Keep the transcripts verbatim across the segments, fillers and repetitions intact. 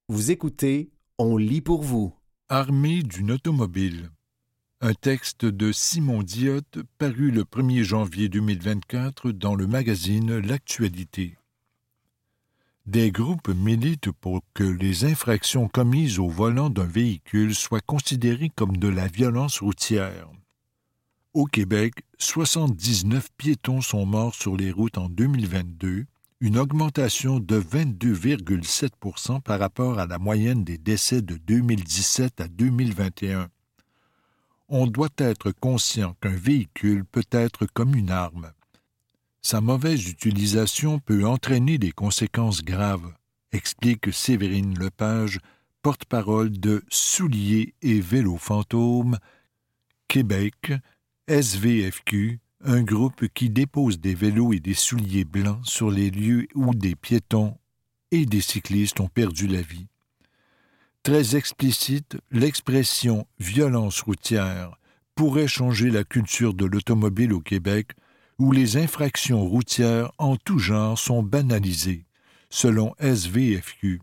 Vous écoutez, on lit pour vous. Armée d'une automobile. Un texte de Simon Diot paru le premier janvier deux mille vingt-quatre dans le magazine L'Actualité. Des groupes militent pour que les infractions commises au volant d'un véhicule soient considérées comme de la violence routière. Au Québec, soixante-dix-neuf piétons sont morts sur les routes en deux mille vingt-deux, une augmentation de vingt-deux virgule sept pour cent par rapport à la moyenne des décès de deux mille dix-sept à deux mille vingt et un. On doit être conscient qu'un véhicule peut être comme une arme. Sa mauvaise utilisation peut entraîner des conséquences graves, explique Séverine Lepage, porte-parole de Souliers et Vélos Fantômes, Québec, S V F Q, un groupe qui dépose des vélos et des souliers blancs sur les lieux où des piétons et des cyclistes ont perdu la vie. Très explicite, l'expression « violence routière » pourrait changer la culture de l'automobile au Québec, où les infractions routières en tout genre sont banalisées, selon S V F Q.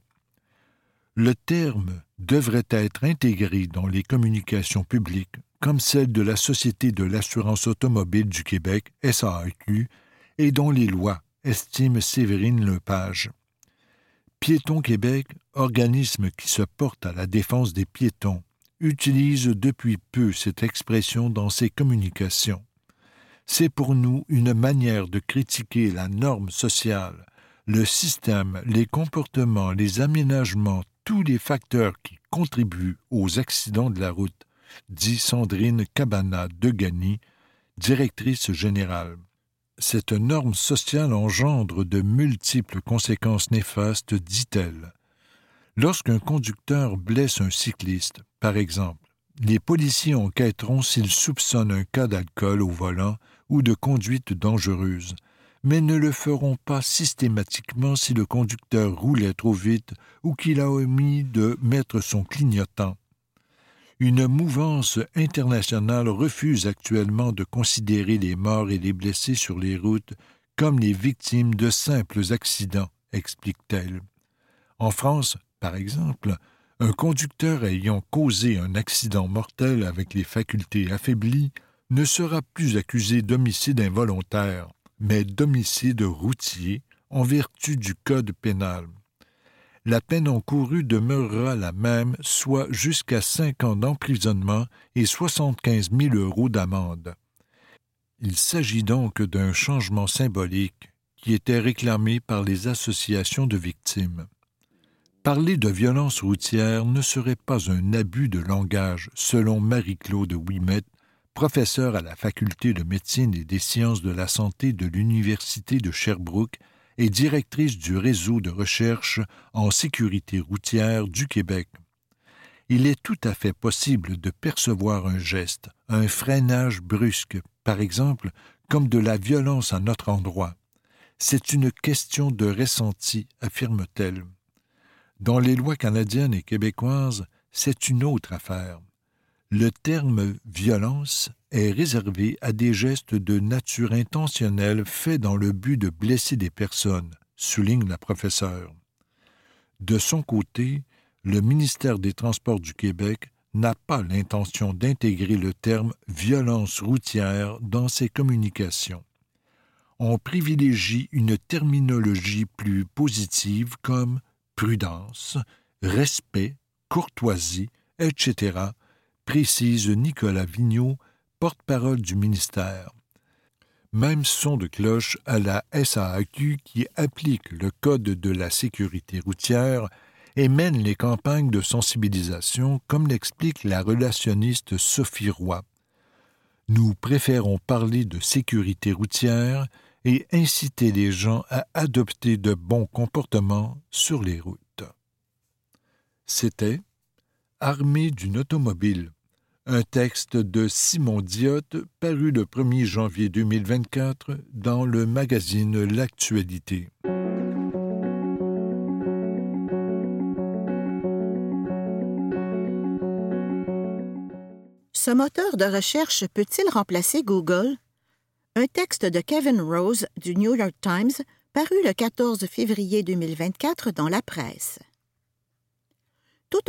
Le terme devrait être intégré dans les communications publiques, comme celle de la Société de l'assurance automobile du Québec, S A A Q, et dont les lois, estime Séverine Lepage. Piétons Québec, organisme qui se porte à la défense des piétons, utilise depuis peu cette expression dans ses communications. C'est pour nous une manière de critiquer la norme sociale, le système, les comportements, les aménagements, tous les facteurs qui contribuent aux accidents de la route, dit Sandrine Cabana-Degany, directrice générale. Cette norme sociale engendre de multiples conséquences néfastes, dit-elle. Lorsqu'un conducteur blesse un cycliste, par exemple, les policiers enquêteront s'ils soupçonnent un cas d'alcool au volant ou de conduite dangereuse, mais ne le feront pas systématiquement si le conducteur roulait trop vite ou qu'il a omis de mettre son clignotant. Une mouvance internationale refuse actuellement de considérer les morts et les blessés sur les routes comme les victimes de simples accidents, explique-t-elle. En France, par exemple, un conducteur ayant causé un accident mortel avec les facultés affaiblies ne sera plus accusé d'homicide involontaire, mais d'homicide routier en vertu du Code pénal. La peine encourue demeurera la même, soit jusqu'à cinq ans d'emprisonnement et soixante-quinze mille euros d'amende. Il s'agit donc d'un changement symbolique qui était réclamé par les associations de victimes. Parler de violence routière ne serait pas un abus de langage, selon Marie-Claude Ouimet, professeure à la Faculté de médecine et des sciences de la santé de l'Université de Sherbrooke et directrice du réseau de recherche en sécurité routière du Québec. Il est tout à fait possible de percevoir un geste, un freinage brusque, par exemple, comme de la violence à notre endroit. C'est une question de ressenti, affirme-t-elle. Dans les lois canadiennes et québécoises, c'est une autre affaire. Le terme « violence » est réservé à des gestes de nature intentionnelle faits dans le but de blesser des personnes, souligne la professeure. De son côté, le ministère des Transports du Québec n'a pas l'intention d'intégrer le terme « violence routière » dans ses communications. On privilégie une terminologie plus positive comme « prudence »,« respect »,« courtoisie », et cetera, précise Nicolas Vigneault, porte-parole du ministère. Même son de cloche à la S A A Q qui applique le Code de la sécurité routière et mène les campagnes de sensibilisation, comme l'explique la relationniste Sophie Roy. Nous préférons parler de sécurité routière et inciter les gens à adopter de bons comportements sur les routes. C'était Armée d'une automobile, un texte de Simon Diot paru le premier janvier deux mille vingt-quatre dans le magazine L'Actualité. Ce moteur de recherche peut-il remplacer Google? Un texte de Kevin Rose du New York Times paru le quatorze février deux mille vingt-quatre dans la presse.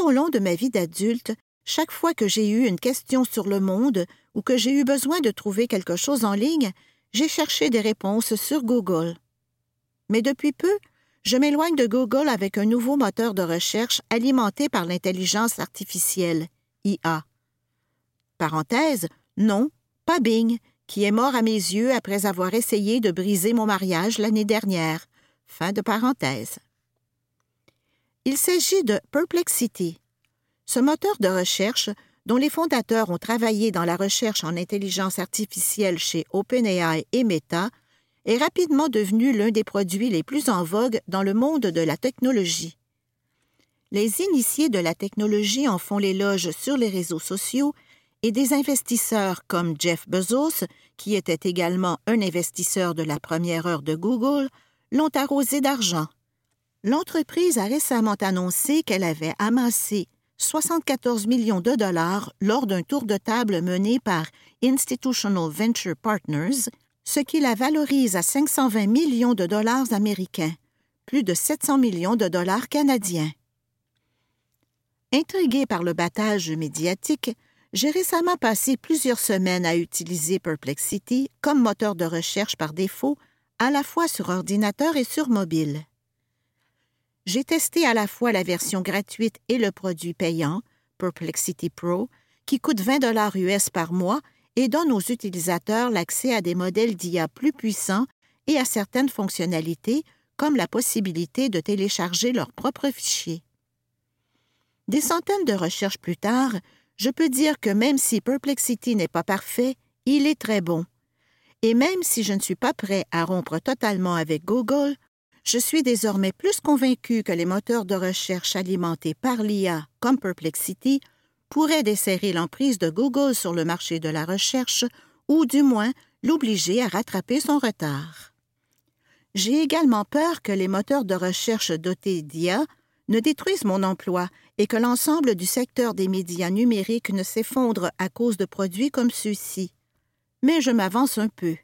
au long de ma vie d'adulte, chaque fois que j'ai eu une question sur le monde ou que j'ai eu besoin de trouver quelque chose en ligne, j'ai cherché des réponses sur Google. Mais depuis peu, je m'éloigne de Google avec un nouveau moteur de recherche alimenté par l'intelligence artificielle, I A. Parenthèse, non, pas Bing, qui est mort à mes yeux après avoir essayé de briser mon mariage l'année dernière. Fin de parenthèse. Il s'agit de Perplexity. Ce moteur de recherche, dont les fondateurs ont travaillé dans la recherche en intelligence artificielle chez OpenAI et Meta, est rapidement devenu l'un des produits les plus en vogue dans le monde de la technologie. Les initiés de la technologie en font l'éloge sur les réseaux sociaux et des investisseurs comme Jeff Bezos, qui était également un investisseur de la première heure de Google, l'ont arrosé d'argent. L'entreprise a récemment annoncé qu'elle avait amassé soixante-quatorze millions de dollars lors d'un tour de table mené par Institutional Venture Partners, ce qui la valorise à cinq cent vingt millions de dollars américains, plus de sept cents millions de dollars canadiens. Intrigué par le battage médiatique, j'ai récemment passé plusieurs semaines à utiliser Perplexity comme moteur de recherche par défaut, à la fois sur ordinateur et sur mobile. J'ai testé à la fois la version gratuite et le produit payant, Perplexity Pro, qui coûte vingt dollars U S par mois et donne aux utilisateurs l'accès à des modèles d'I A plus puissants et à certaines fonctionnalités, comme la possibilité de télécharger leurs propres fichiers. Des centaines de recherches plus tard, je peux dire que même si Perplexity n'est pas parfait, il est très bon. Et même si je ne suis pas prêt à rompre totalement avec Google, je suis désormais plus convaincu que les moteurs de recherche alimentés par l'I A, comme Perplexity, pourraient desserrer l'emprise de Google sur le marché de la recherche ou du moins l'obliger à rattraper son retard. J'ai également peur que les moteurs de recherche dotés d'I A ne détruisent mon emploi et que l'ensemble du secteur des médias numériques ne s'effondre à cause de produits comme ceux-ci. Mais je m'avance un peu.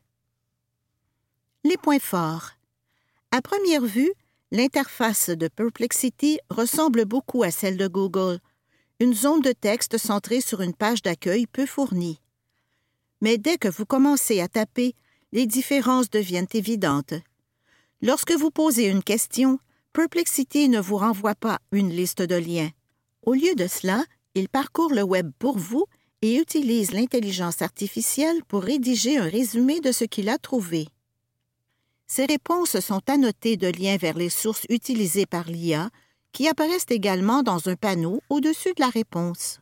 Les points forts. À première vue, l'interface de Perplexity ressemble beaucoup à celle de Google, une zone de texte centrée sur une page d'accueil peu fournie. Mais dès que vous commencez à taper, les différences deviennent évidentes. Lorsque vous posez une question, Perplexity ne vous renvoie pas une liste de liens. Au lieu de cela, il parcourt le web pour vous et utilise l'intelligence artificielle pour rédiger un résumé de ce qu'il a trouvé. Ces réponses sont annotées de liens vers les sources utilisées par l'I A, qui apparaissent également dans un panneau au-dessus de la réponse.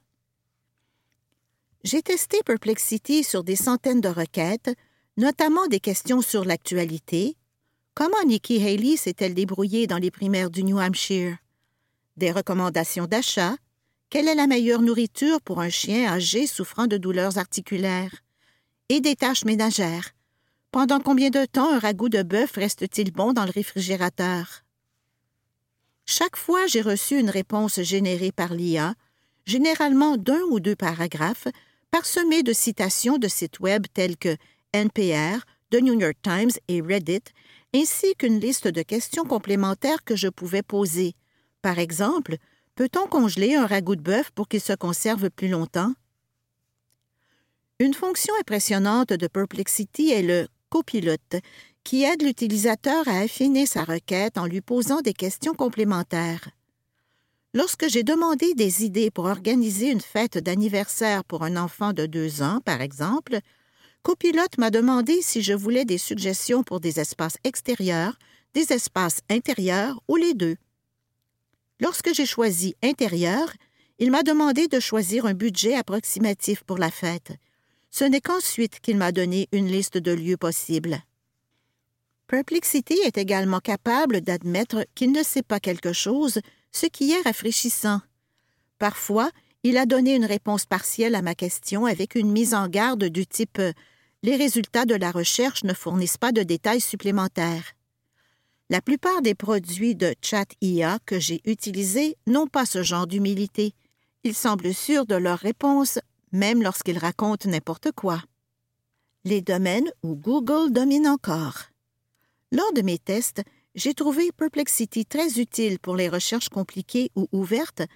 J'ai testé Perplexity sur des centaines de requêtes, notamment des questions sur l'actualité. Comment Nikki Haley s'est-elle débrouillée dans les primaires du New Hampshire? Des recommandations d'achat. Quelle est la meilleure nourriture pour un chien âgé souffrant de douleurs articulaires? Et des tâches ménagères. Pendant combien de temps un ragoût de bœuf reste-t-il bon dans le réfrigérateur? Chaque fois, j'ai reçu une réponse générée par l'I A, généralement d'un ou deux paragraphes, parsemés de citations de sites web tels que N P R, The New York Times et Reddit, ainsi qu'une liste de questions complémentaires que je pouvais poser. Par exemple, peut-on congeler un ragoût de bœuf pour qu'il se conserve plus longtemps? Une fonction impressionnante de Perplexity est le copilote, qui aide l'utilisateur à affiner sa requête en lui posant des questions complémentaires. Lorsque j'ai demandé des idées pour organiser une fête d'anniversaire pour un enfant de deux ans, par exemple, Copilote m'a demandé si je voulais des suggestions pour des espaces extérieurs, des espaces intérieurs ou les deux. Lorsque j'ai choisi « intérieur », il m'a demandé de choisir un budget approximatif pour la fête. Ce n'est qu'ensuite qu'il m'a donné une liste de lieux possibles. Perplexity est également capable d'admettre qu'il ne sait pas quelque chose, ce qui est rafraîchissant. Parfois, il a donné une réponse partielle à ma question avec une mise en garde du type « Les résultats de la recherche ne fournissent pas de détails supplémentaires ». La plupart des produits de chat I A que j'ai utilisés n'ont pas ce genre d'humilité. Ils semblent sûrs de leurs réponses, même lorsqu'ils racontent n'importe quoi. Les domaines où Google domine encore. Lors de mes tests, j'ai trouvé Perplexity très utile pour les recherches compliquées ou ouvertes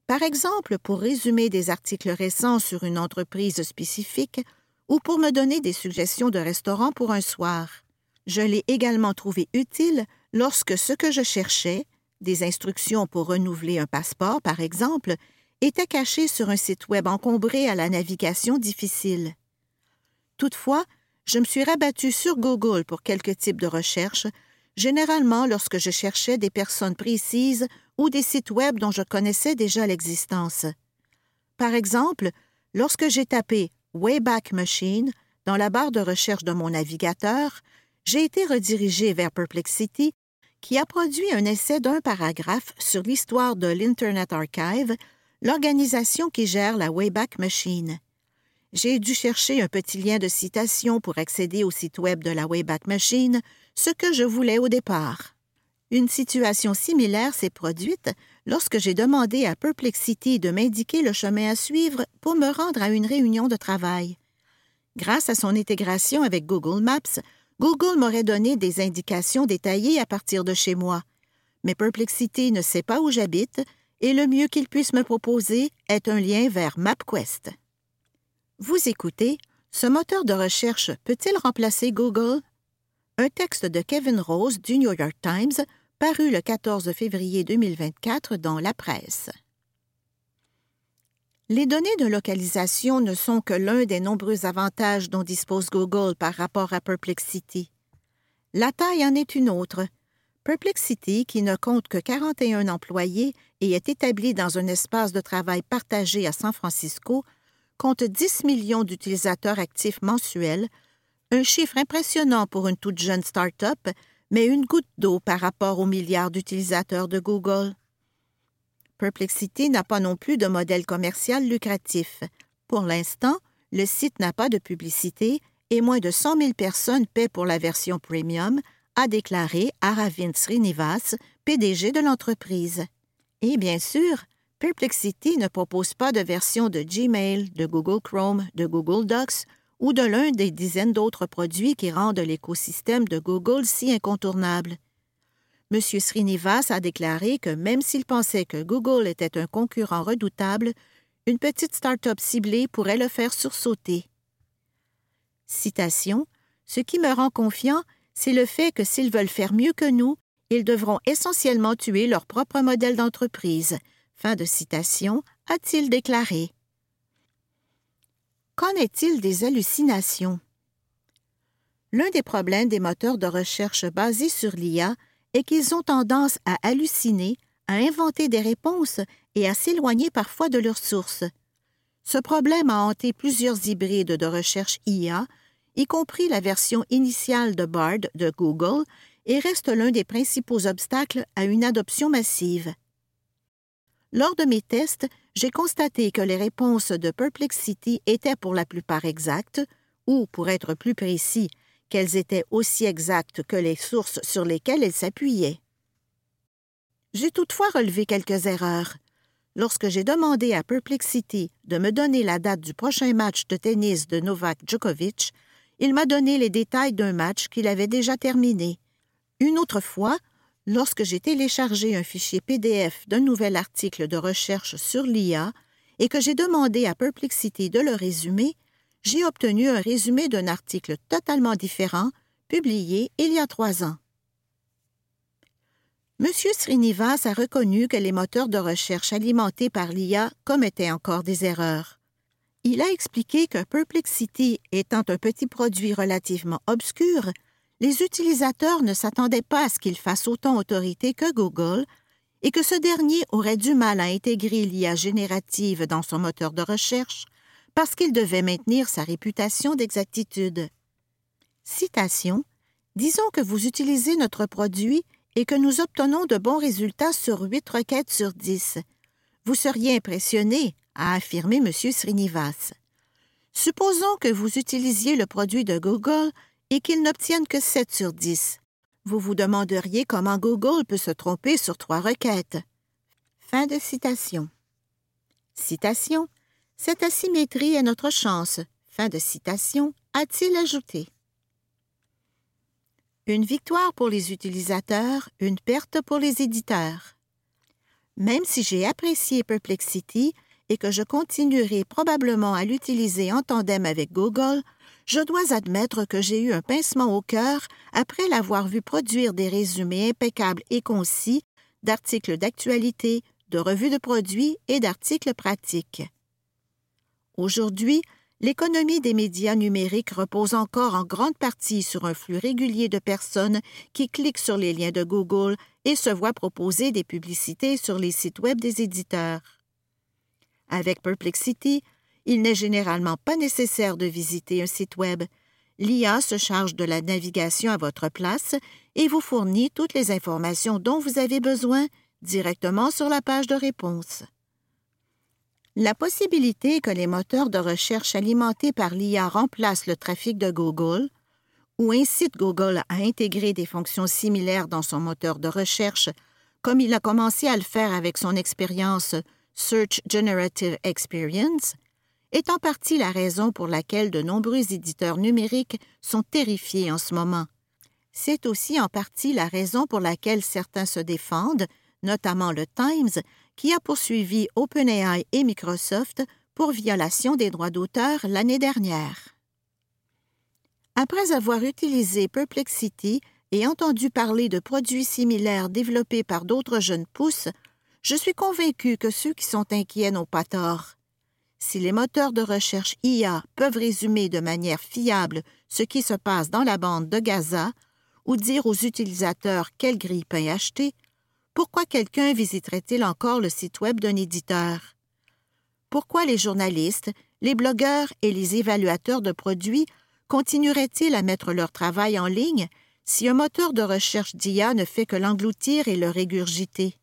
Par exemple, pour résumer des articles récents sur une entreprise spécifique ou pour me donner des suggestions de restaurants pour un soir. Je l'ai également trouvé utile lorsque ce que je cherchais, des instructions pour renouveler un passeport par exemple, était caché sur un site web encombré à la navigation difficile. Toutefois, je me suis rabattue sur Google pour quelques types de recherches, généralement lorsque je cherchais des personnes précises ou des sites web dont je connaissais déjà l'existence. Par exemple, lorsque j'ai tapé « Wayback Machine » dans la barre de recherche de mon navigateur, j'ai été redirigée vers Perplexity, qui a produit un essai d'un paragraphe sur l'histoire de l'Internet Archive, l'organisation qui gère la Wayback Machine. J'ai dû chercher un petit lien de citation pour accéder au site web de la Wayback Machine, ce que je voulais au départ. Une situation similaire s'est produite lorsque j'ai demandé à Perplexity de m'indiquer le chemin à suivre pour me rendre à une réunion de travail. Grâce à son intégration avec Google Maps, Google m'aurait donné des indications détaillées à partir de chez moi. Mais Perplexity ne sait pas où j'habite et le mieux qu'il puisse me proposer est un lien vers MapQuest. Vous écoutez, ce moteur de recherche peut-il remplacer Google? Un texte de Kevin Rose du New York Times, paru le quatorze février deux mille vingt-quatre dans la presse. Les données de localisation ne sont que l'un des nombreux avantages dont dispose Google par rapport à Perplexity. La taille en est une autre. Perplexity, qui ne compte que quarante et un employés et est établi dans un espace de travail partagé à San Francisco, compte dix millions d'utilisateurs actifs mensuels, un chiffre impressionnant pour une toute jeune start-up, mais une goutte d'eau par rapport aux milliards d'utilisateurs de Google. Perplexity n'a pas non plus de modèle commercial lucratif. Pour l'instant, le site n'a pas de publicité et moins de cent mille personnes paient pour la version premium, a déclaré Aravind Srinivas, P D G de l'entreprise. Et bien sûr, Perplexity ne propose pas de version de Gmail, de Google Chrome, de Google Docs ou de l'un des dizaines d'autres produits qui rendent l'écosystème de Google si incontournable. M. Srinivas a déclaré que même s'il pensait que Google était un concurrent redoutable, une petite start-up ciblée pourrait le faire sursauter. Citation, « Ce qui me rend confiant, c'est le fait que s'ils veulent faire mieux que nous, ils devront essentiellement tuer leur propre modèle d'entreprise. » Fin de citation, a-t-il déclaré. Qu'en est-il des hallucinations? L'un des problèmes des moteurs de recherche basés sur l'I A est qu'ils ont tendance à halluciner, à inventer des réponses et à s'éloigner parfois de leurs sources. Ce problème a hanté plusieurs hybrides de recherche I A, y compris la version initiale de Bard de Google, et reste l'un des principaux obstacles à une adoption massive. Lors de mes tests, j'ai constaté que les réponses de Perplexity étaient pour la plupart exactes, ou, pour être plus précis, qu'elles étaient aussi exactes que les sources sur lesquelles elles s'appuyaient. J'ai toutefois relevé quelques erreurs. Lorsque j'ai demandé à Perplexity de me donner la date du prochain match de tennis de Novak Djokovic, il m'a donné les détails d'un match qu'il avait déjà terminé. Une autre fois, lorsque j'ai téléchargé un fichier P D F d'un nouvel article de recherche sur l'I A et que j'ai demandé à Perplexity de le résumer, j'ai obtenu un résumé d'un article totalement différent, publié il y a trois ans. M. Srinivas a reconnu que les moteurs de recherche alimentés par l'I A commettaient encore des erreurs. Il a expliqué que Perplexity étant un petit produit relativement obscur, les utilisateurs ne s'attendaient pas à ce qu'il fasse autant autorité que Google et que ce dernier aurait du mal à intégrer l'I A générative dans son moteur de recherche parce qu'il devait maintenir sa réputation d'exactitude. Citation, « Disons que vous utilisez notre produit et que nous obtenons de bons résultats sur huit requêtes sur dix. Vous seriez impressionné, a affirmé M. Srinivas. Supposons que vous utilisiez le produit de Google et qu'il n'obtienne que sept sur dix. Vous vous demanderiez comment Google peut se tromper sur trois requêtes. » Fin de citation. Citation, « Cette asymétrie est notre chance. » Fin de citation, a-t-il ajouté. Une victoire pour les utilisateurs, une perte pour les éditeurs. Même si j'ai apprécié Perplexity et que je continuerai probablement à l'utiliser en tandem avec Google, je dois admettre que j'ai eu un pincement au cœur après l'avoir vu produire des résumés impeccables et concis d'articles d'actualité, de revues de produits et d'articles pratiques. Aujourd'hui, l'économie des médias numériques repose encore en grande partie sur un flux régulier de personnes qui cliquent sur les liens de Google et se voient proposer des publicités sur les sites web des éditeurs. Avec Perplexity, il n'est généralement pas nécessaire de visiter un site web. L'I A se charge de la navigation à votre place et vous fournit toutes les informations dont vous avez besoin directement sur la page de réponse. La possibilité que les moteurs de recherche alimentés par l'I A remplacent le trafic de Google ou incitent Google à intégrer des fonctions similaires dans son moteur de recherche, comme il a commencé à le faire avec son expérience Search Generative Experience, est en partie la raison pour laquelle de nombreux éditeurs numériques sont terrifiés en ce moment. C'est aussi en partie la raison pour laquelle certains se défendent, notamment le Times, qui a poursuivi OpenAI et Microsoft pour violation des droits d'auteur l'année dernière. Après avoir utilisé Perplexity et entendu parler de produits similaires développés par d'autres jeunes pousses, je suis convaincu que ceux qui sont inquiets n'ont pas tort. Si les moteurs de recherche I A peuvent résumer de manière fiable ce qui se passe dans la bande de Gaza ou dire aux utilisateurs quel grille-pain acheter, pourquoi quelqu'un visiterait-il encore le site web d'un éditeur? Pourquoi les journalistes, les blogueurs et les évaluateurs de produits continueraient-ils à mettre leur travail en ligne si un moteur de recherche d'I A ne fait que l'engloutir et le régurgiter?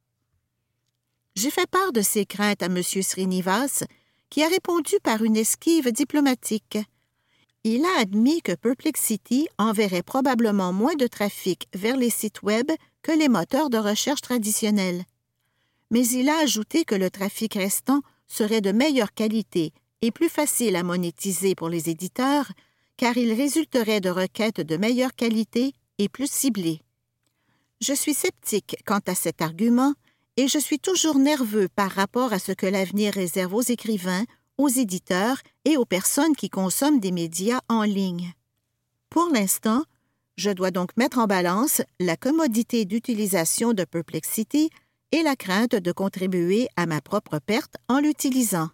J'ai fait part de ces craintes à M. Srinivas, qui a répondu par une esquive diplomatique. Il a admis que Perplexity enverrait probablement moins de trafic vers les sites web que les moteurs de recherche traditionnels. Mais il a ajouté que le trafic restant serait de meilleure qualité et plus facile à monétiser pour les éditeurs, car il résulterait de requêtes de meilleure qualité et plus ciblées. Je suis sceptique quant à cet argument, et je suis toujours nerveux par rapport à ce que l'avenir réserve aux écrivains, aux éditeurs et aux personnes qui consomment des médias en ligne. Pour l'instant, je dois donc mettre en balance la commodité d'utilisation de Perplexity et la crainte de contribuer à ma propre perte en l'utilisant.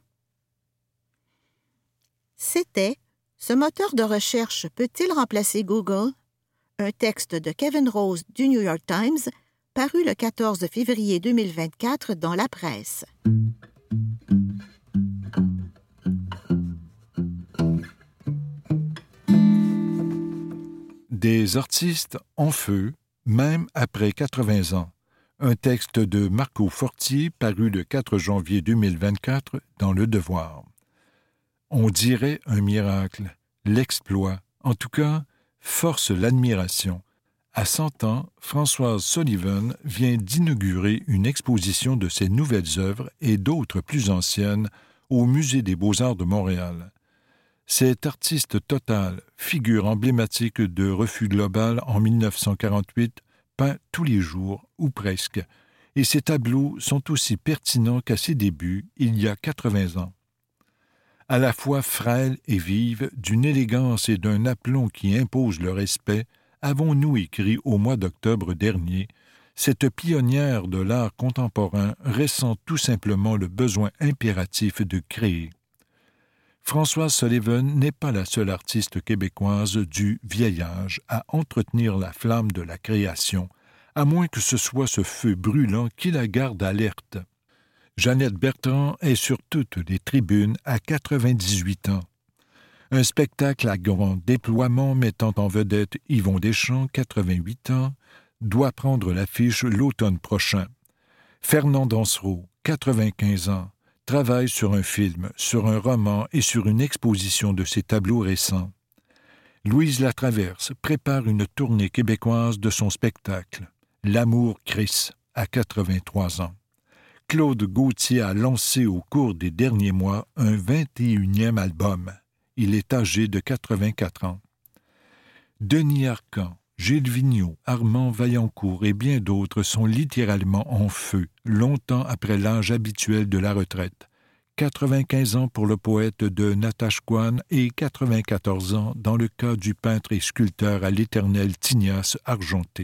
C'était « Ce moteur de recherche peut-il remplacer Google ?» un texte de Kevin Rose du New York Times, paru le quatorze février deux mille vingt-quatre dans la presse. Des artistes en feu, même après quatre-vingts ans. Un texte de Marco Fortier paru le quatre janvier deux mille vingt-quatre dans Le Devoir. On dirait un miracle, l'exploit, en tout cas, force l'admiration. À cent ans, Françoise Sullivan vient d'inaugurer une exposition de ses nouvelles œuvres et d'autres plus anciennes au Musée des Beaux-Arts de Montréal. Cet artiste total, figure emblématique de Refus Global en mille neuf cent quarante-huit, peint tous les jours, ou presque, et ses tableaux sont aussi pertinents qu'à ses débuts, il y a quatre-vingts ans. À la fois frêle et vive, d'une élégance et d'un aplomb qui imposent le respect, avons-nous écrit au mois d'octobre dernier, cette pionnière de l'art contemporain ressent tout simplement le besoin impératif de créer. Françoise Sullivan n'est pas la seule artiste québécoise du vieil âge à entretenir la flamme de la création, à moins que ce soit ce feu brûlant qui la garde alerte. Jeannette Bertrand est sur toutes les tribunes à quatre-vingt-dix-huit ans. Un spectacle à grand déploiement mettant en vedette Yvon Deschamps, quatre-vingt-huit ans, doit prendre l'affiche l'automne prochain. Fernand Dansereau, quatre-vingt-quinze ans, travaille sur un film, sur un roman et sur une exposition de ses tableaux récents. Louise Latraverse prépare une tournée québécoise de son spectacle, L'amour Chris, à quatre-vingt-trois ans. Claude Gauthier a lancé au cours des derniers mois un vingt et unième album. Il est âgé de quatre-vingt-quatre ans. Denis Arcand, Gilles Vigneault, Armand Vaillancourt et bien d'autres sont littéralement en feu, longtemps après l'âge habituel de la retraite. quatre-vingt-quinze ans pour le poète de Natashquan et quatre-vingt-quatorze ans dans le cas du peintre et sculpteur à l'éternel Tignasse argenté.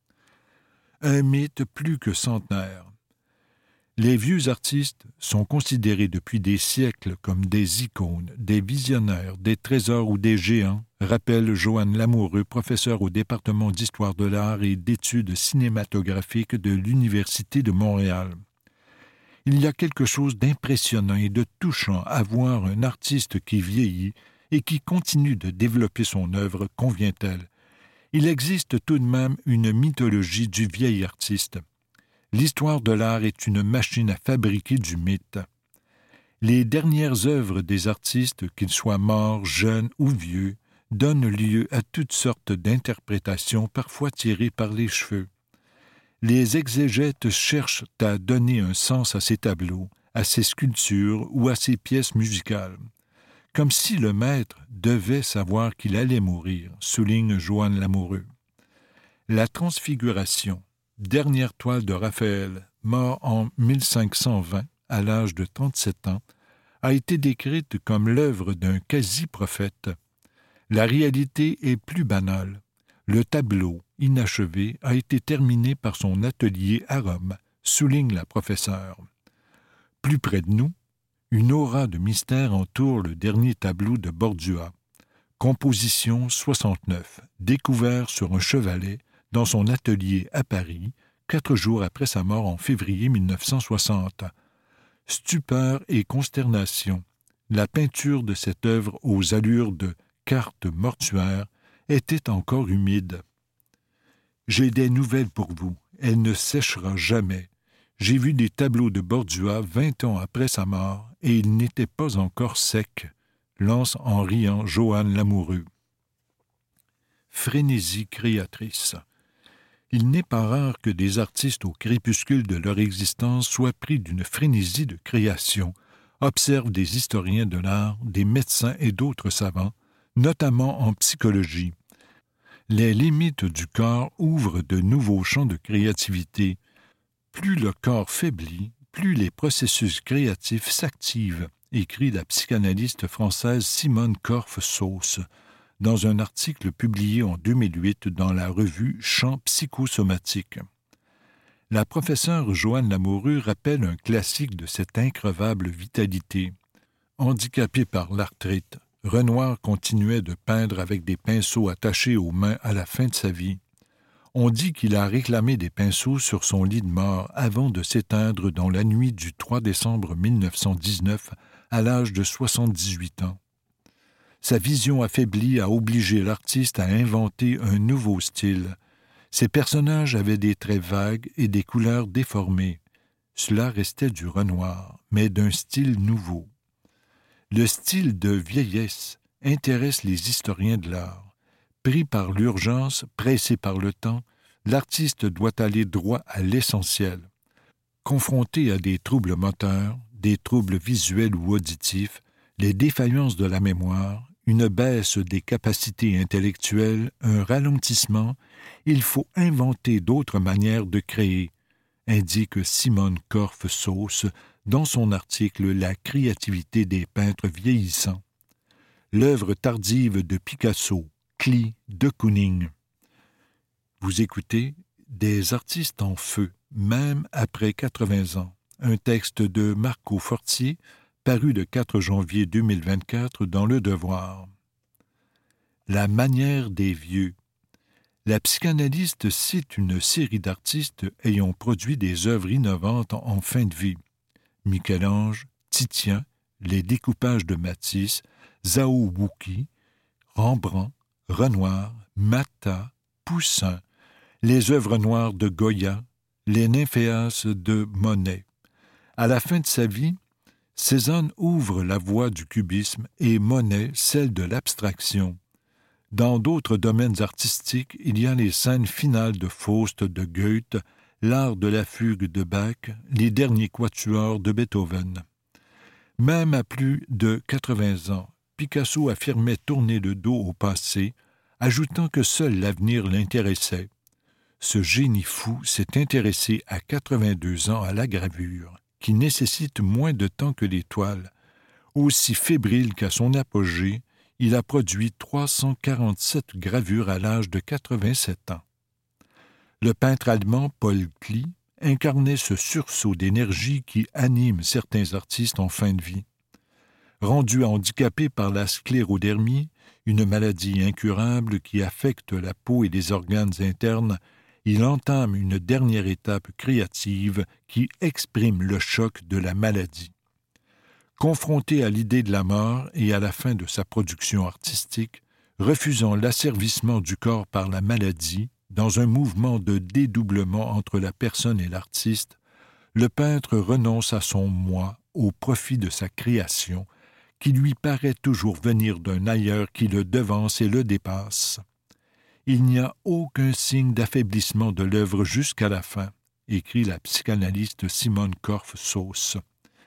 Un mythe plus que centenaire. Les vieux artistes sont considérés depuis des siècles comme des icônes, des visionnaires, des trésors ou des géants, rappelle Joanne Lamoureux, professeure au département d'histoire de l'art et d'études cinématographiques de l'Université de Montréal. Il y a quelque chose d'impressionnant et de touchant à voir un artiste qui vieillit et qui continue de développer son œuvre, convient-elle. Il existe tout de même une mythologie du vieil artiste. L'histoire de l'art est une machine à fabriquer du mythe. Les dernières œuvres des artistes, qu'ils soient morts, jeunes ou vieux, donnent lieu à toutes sortes d'interprétations, parfois tirées par les cheveux. Les exégètes cherchent à donner un sens à ces tableaux, à ces sculptures ou à ces pièces musicales, comme si le maître devait savoir qu'il allait mourir, souligne Joanne Lamoureux. La Transfiguration, dernière toile de Raphaël, mort en mille cinq cent vingt, à l'âge de trente-sept ans, a été décrite comme l'œuvre d'un quasi-prophète. La réalité est plus banale. Le tableau, inachevé, a été terminé par son atelier à Rome, souligne la professeure. Plus près de nous, une aura de mystère entoure le dernier tableau de Bordua. Composition soixante-neuf, découvert sur un chevalet dans son atelier à Paris, quatre jours après sa mort en février mille neuf cent soixante. Stupeur et consternation. La peinture de cette œuvre aux allures de carte mortuaire était encore humide. « J'ai des nouvelles pour vous. Elle ne séchera jamais. J'ai vu des tableaux de Bordua vingt ans après sa mort, et ils n'étaient pas encore secs, » lance en riant Joanne Lamoureux. Frénésie créatrice. Il n'est pas rare que des artistes au crépuscule de leur existence soient pris d'une frénésie de création, observent des historiens de l'art, des médecins et d'autres savants, notamment en psychologie. Les limites du corps ouvrent de nouveaux champs de créativité. Plus le corps faiblit, plus les processus créatifs s'activent, écrit la psychanalyste française Simone Korff-Sauce, dans un article publié en deux mille huit dans la revue Champs psychosomatiques. La professeure Joanne Lamoureux rappelle un classique de cette increvable vitalité. Handicapé par l'arthrite, Renoir continuait de peindre avec des pinceaux attachés aux mains à la fin de sa vie. On dit qu'il a réclamé des pinceaux sur son lit de mort avant de s'éteindre dans la nuit du trois décembre mille neuf cent dix-neuf à l'âge de soixante-dix-huit ans. Sa vision affaiblie a obligé l'artiste à inventer un nouveau style. Ses personnages avaient des traits vagues et des couleurs déformées. Cela restait du Renoir, mais d'un style nouveau. Le style de vieillesse intéresse les historiens de l'art. Pris par l'urgence, pressé par le temps, l'artiste doit aller droit à l'essentiel. Confronté à des troubles moteurs, des troubles visuels ou auditifs, les défaillances de la mémoire, une baisse des capacités intellectuelles, un ralentissement, il faut inventer d'autres manières de créer, indique Simone Korff-Sauce dans son article « La créativité des peintres vieillissants ». L'œuvre tardive de Picasso, Klee, de Kooning. Vous écoutez « Des artistes en feu, même après quatre-vingts ans », un texte de Marco Fortier, paru le quatre janvier deux mille vingt-quatre dans Le Devoir. La manière des vieux. La psychanalyste cite une série d'artistes ayant produit des œuvres innovantes en fin de vie. Michel-Ange, Titien, les découpages de Matisse, Zhao Wuqi, Rembrandt, Renoir, Matta, Poussin, les œuvres noires de Goya, les nymphéas de Monet. À la fin de sa vie, Cézanne ouvre la voie du cubisme et Monet celle de l'abstraction. Dans d'autres domaines artistiques, il y a les scènes finales de Faust de Goethe, l'art de la fugue de Bach, les derniers quatuors de Beethoven. Même à plus de quatre-vingts ans, Picasso affirmait tourner le dos au passé, ajoutant que seul l'avenir l'intéressait. Ce génie fou s'est intéressé à quatre-vingt-deux ans à la gravure, qui nécessite moins de temps que les toiles. Aussi fébrile qu'à son apogée, il a produit trois cent quarante-sept gravures à l'âge de quatre-vingt-sept ans. Le peintre allemand Paul Klee incarnait ce sursaut d'énergie qui anime certains artistes en fin de vie. Rendu handicapé par la sclérodermie, une maladie incurable qui affecte la peau et les organes internes, il entame une dernière étape créative qui exprime le choc de la maladie. Confronté à l'idée de la mort et à la fin de sa production artistique, refusant l'asservissement du corps par la maladie, dans un mouvement de dédoublement entre la personne et l'artiste, le peintre renonce à son moi au profit de sa création, qui lui paraît toujours venir d'un ailleurs qui le devance et le dépasse. Il n'y a aucun signe d'affaiblissement de l'œuvre jusqu'à la fin, écrit la psychanalyste Simone Korff-Sauce.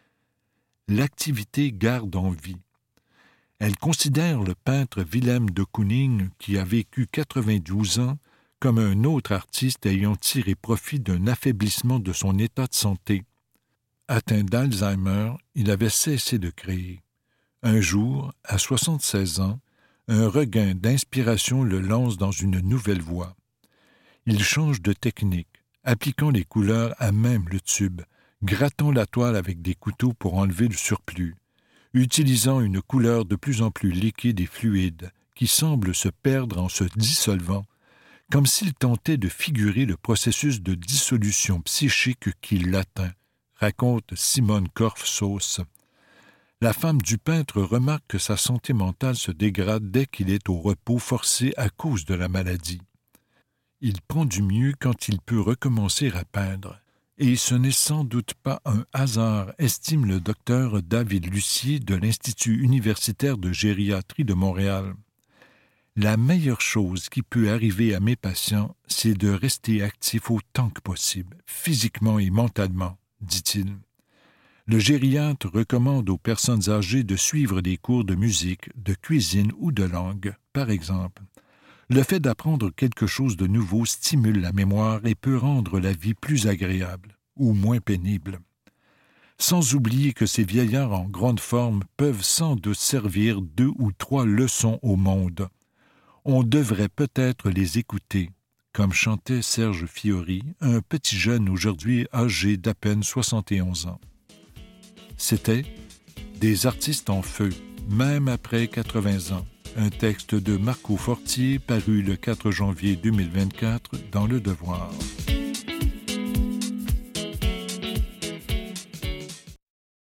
L'activité garde en vie. Elle considère le peintre Willem de Kooning, qui a vécu quatre-vingt-douze ans, comme un autre artiste ayant tiré profit d'un affaiblissement de son état de santé. Atteint d'Alzheimer, il avait cessé de créer. Un jour, à soixante-seize ans, un regain d'inspiration le lance dans une nouvelle voie. Il change de technique, appliquant les couleurs à même le tube, grattant la toile avec des couteaux pour enlever le surplus, utilisant une couleur de plus en plus liquide et fluide, qui semble se perdre en se dissolvant, comme s'il tentait de figurer le processus de dissolution psychique qui l'atteint, raconte Simone Korff-Sauce. La femme du peintre remarque que sa santé mentale se dégrade dès qu'il est au repos forcé à cause de la maladie. Il prend du mieux quand il peut recommencer à peindre. Et ce n'est sans doute pas un hasard, estime le docteur David Lucier de l'Institut universitaire de gériatrie de Montréal. La meilleure chose qui peut arriver à mes patients, c'est de rester actif autant que possible, physiquement et mentalement, dit-il. Le gériatre recommande aux personnes âgées de suivre des cours de musique, de cuisine ou de langue, par exemple. Le fait d'apprendre quelque chose de nouveau stimule la mémoire et peut rendre la vie plus agréable ou moins pénible. Sans oublier que ces vieillards en grande forme peuvent sans doute servir deux ou trois leçons au monde. On devrait peut-être les écouter, comme chantait Serge Fiori, un petit jeune aujourd'hui âgé d'à peine soixante et onze ans. C'était « Des artistes en feu, même après quatre-vingts ans », un texte de Marco Fortier paru le quatre janvier deux mille vingt-quatre dans Le Devoir.